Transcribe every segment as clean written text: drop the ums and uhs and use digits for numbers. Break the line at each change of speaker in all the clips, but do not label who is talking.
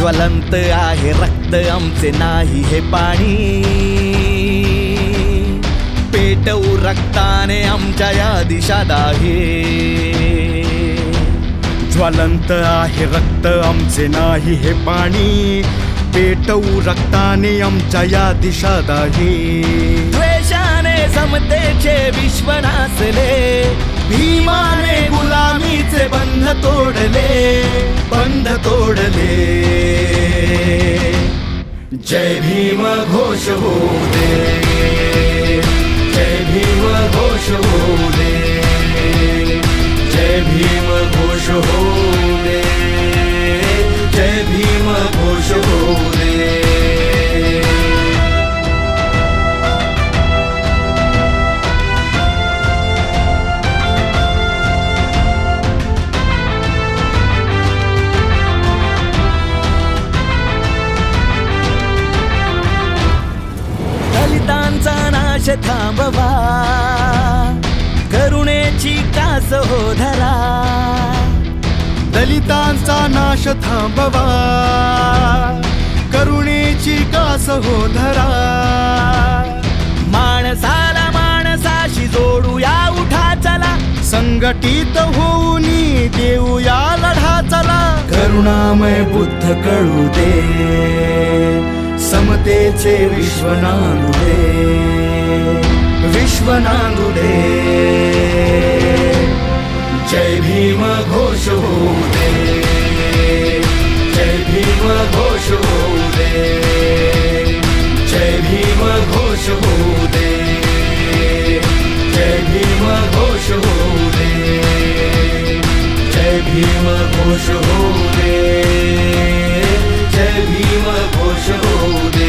ज्वलंत आहे रक्त आमचे नाही हे पाणी, पेटवू रक्ताने आमच्या या दिशा दाही.
ज्वलंत आहे रक्त आमचे नाही हे पाणी, पेटवू रक्ताने आमच्या या दिशा दाही.
द्वेषाने समतेचे विश्व नाचले, भीमाने गुलामीचे बंध तोडले, बंध तोडले. जय भीम घोष होऊ दे, जय भीम घोष होऊ दे, जय भीम घोष होऊ दे, जय भीम घोष होऊ दे. दलितांचा नाश थांबवा, करुणेची कास हो धरा.
दलितांचा नाश थांबवा, करुणेची कास हो धरा.
माणसाला माणसाशी जोडूया उठा चला,
संघटित होऊन देऊया लढा चला.
करुणामय बुद्ध कळू दे, समतेचे विश्व नांदू दे, विश्व नांदू दे. जय भीम घोष होऊ दे, जय भीम घोष होऊ दे, जय भीम घोष होऊ दे, जय भीम घोष होऊ दे, जय भीम घोष होऊ दे, जय भीम घोष होऊ दे.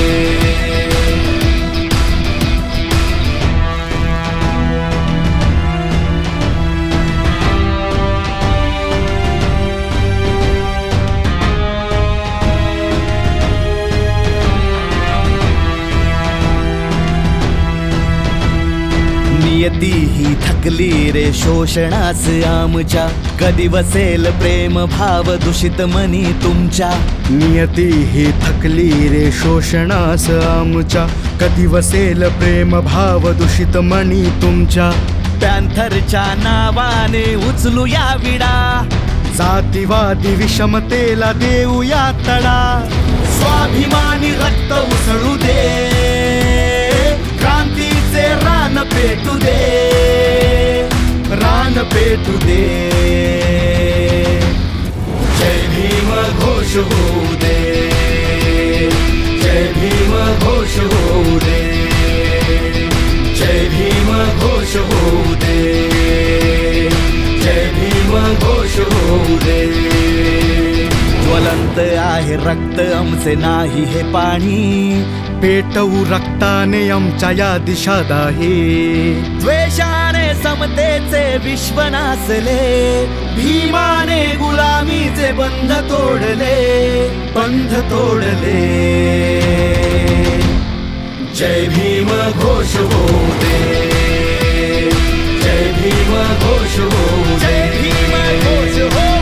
नियती ही थकली रे शोषणास आमच्या, कधी वसेल प्रेम भाव दूषित मनी तुमच्या.
नियती ही थकली रे शोषणास आमच्या, कधी वसेल प्रेम भाव दूषित मनी तुमच्या.
पॅन्थरच्या नावाने उचलूया विडा,
जातीवादी विषमतेला देऊया तडा.
स्वाभिमानी रक्त उसळू दे, क्रांतीचे रान पेटू दे, रान पेटू दे. जय भीम घोष होऊ दे, जय भीम घोष होऊ दे, जय भीम घोष होऊ दे, जय भीम घोष होऊ दे. ज्वलंत आहे रक्त आमचे नाही हे पाणी,
पेटवू रक्ताने आमच्या या दिशा दाही.
द्वेषाने समतेचे विश्व नाचले, भीमाने गुलामीचे बंध तोडले, बंध तोडले. जय भीम घोष होऊ दे, जय भीम घोष होऊ दे, जय भीम घोष होऊ